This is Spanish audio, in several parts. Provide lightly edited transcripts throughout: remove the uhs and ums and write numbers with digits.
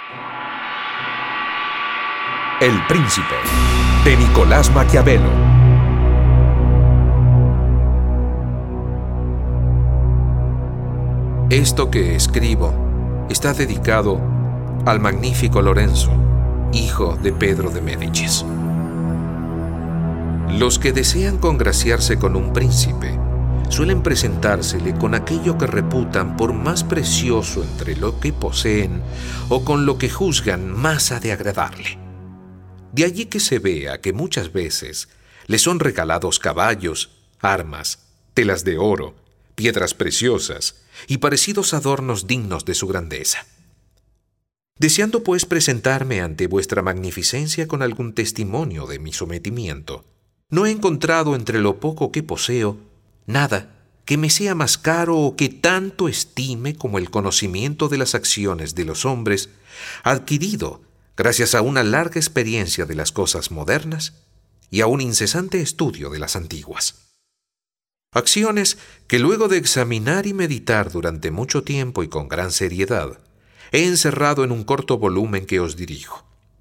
El Príncipe, de Nicolás Maquiavelo. Esto que escribo está dedicado al magnífico Lorenzo, hijo de Pedro de Médicis. Los que desean congraciarse con un príncipe suelen presentársele con aquello que reputan por más precioso entre lo que poseen o con lo que juzgan más ha de agradarle. De allí que se vea que muchas veces le son regalados caballos, armas, telas de oro, piedras preciosas y parecidos adornos dignos de su grandeza. Deseando pues presentarme ante vuestra magnificencia con algún testimonio de mi sometimiento, no he encontrado entre lo poco que poseo nada que me sea más caro o que tanto estime como el conocimiento de las acciones de los hombres, adquirido gracias a una larga experiencia de las cosas modernas y a un incesante estudio de las antiguas. Acciones que luego de examinar y meditar durante mucho tiempo y con gran seriedad, he encerrado en un corto volumen que os dirijo.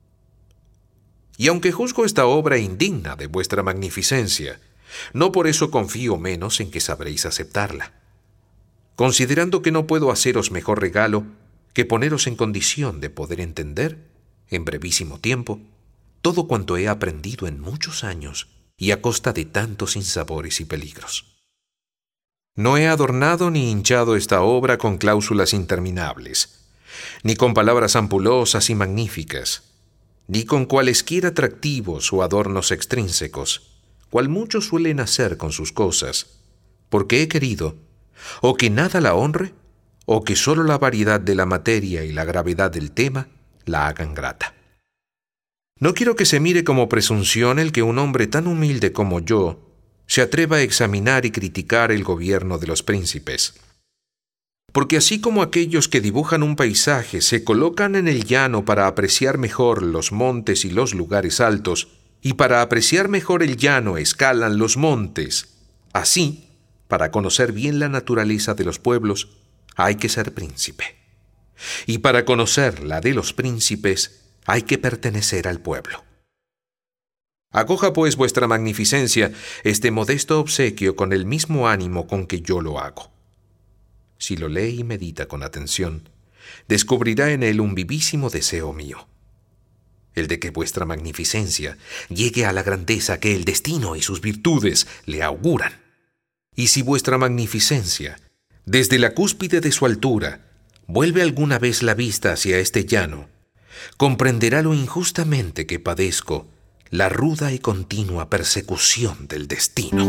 Y aunque juzgo esta obra indigna de vuestra magnificencia, no por eso confío menos en que sabréis aceptarla, considerando que no puedo haceros mejor regalo que poneros en condición de poder entender, en brevísimo tiempo, todo cuanto he aprendido en muchos años y a costa de tantos sinsabores y peligros. No he adornado ni hinchado esta obra con cláusulas interminables, ni con palabras ampulosas y magníficas, ni con cualesquiera atractivos o adornos extrínsecos, cual muchos suelen hacer con sus cosas, porque he querido, o que nada la honre, o que sólo la variedad de la materia y la gravedad del tema la hagan grata. No quiero que se mire como presunción el que un hombre tan humilde como yo se atreva a examinar y criticar el gobierno de los príncipes. Porque así como aquellos que dibujan un paisaje se colocan en el llano para apreciar mejor los montes y los lugares altos, y para apreciar mejor el llano escalan los montes, así, para conocer bien la naturaleza de los pueblos, hay que ser príncipe. Y para conocer la de los príncipes, hay que pertenecer al pueblo. Acoja pues vuestra magnificencia este modesto obsequio con el mismo ánimo con que yo lo hago. Si lo lee y medita con atención, descubrirá en él un vivísimo deseo mío, el de que vuestra magnificencia llegue a la grandeza que el destino y sus virtudes le auguran. Y si vuestra magnificencia, desde la cúspide de su altura, vuelve alguna vez la vista hacia este llano, comprenderá lo injustamente que padezco la ruda y continua persecución del destino.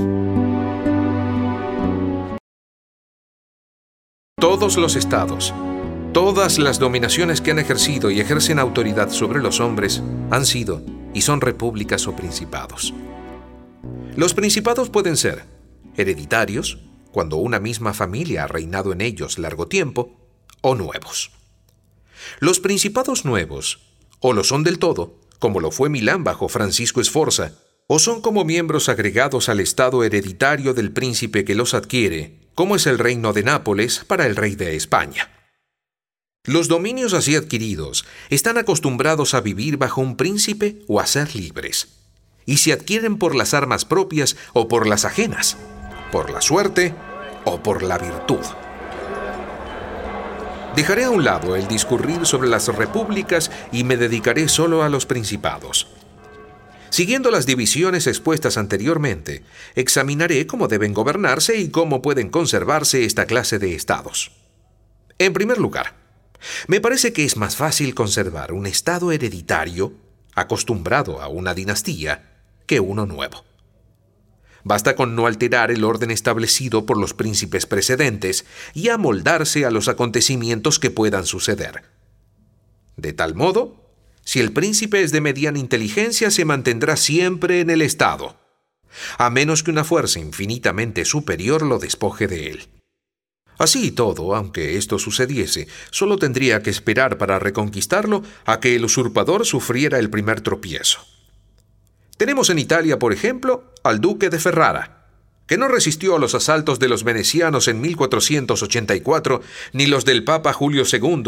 Todos los estados, todas las dominaciones que han ejercido y ejercen autoridad sobre los hombres han sido y son repúblicas o principados. Los principados pueden ser hereditarios, cuando una misma familia ha reinado en ellos largo tiempo, o nuevos. Los principados nuevos, o lo son del todo, como lo fue Milán bajo Francisco Sforza, o son como miembros agregados al estado hereditario del príncipe que los adquiere, como es el reino de Nápoles para el rey de España. Los dominios así adquiridos están acostumbrados a vivir bajo un príncipe o a ser libres, y se adquieren por las armas propias o por las ajenas, por la suerte o por la virtud. Dejaré a un lado el discurrir sobre las repúblicas y me dedicaré solo a los principados. Siguiendo las divisiones expuestas anteriormente, examinaré cómo deben gobernarse y cómo pueden conservarse esta clase de estados. En primer lugar, me parece que es más fácil conservar un estado hereditario, acostumbrado a una dinastía, que uno nuevo. Basta con no alterar el orden establecido por los príncipes precedentes y amoldarse a los acontecimientos que puedan suceder. De tal modo, si el príncipe es de mediana inteligencia, se mantendrá siempre en el estado, a menos que una fuerza infinitamente superior lo despoje de él. Así y todo, aunque esto sucediese, solo tendría que esperar para reconquistarlo a que el usurpador sufriera el primer tropiezo. Tenemos en Italia, por ejemplo, al duque de Ferrara, que no resistió a los asaltos de los venecianos en 1484, ni los del Papa Julio II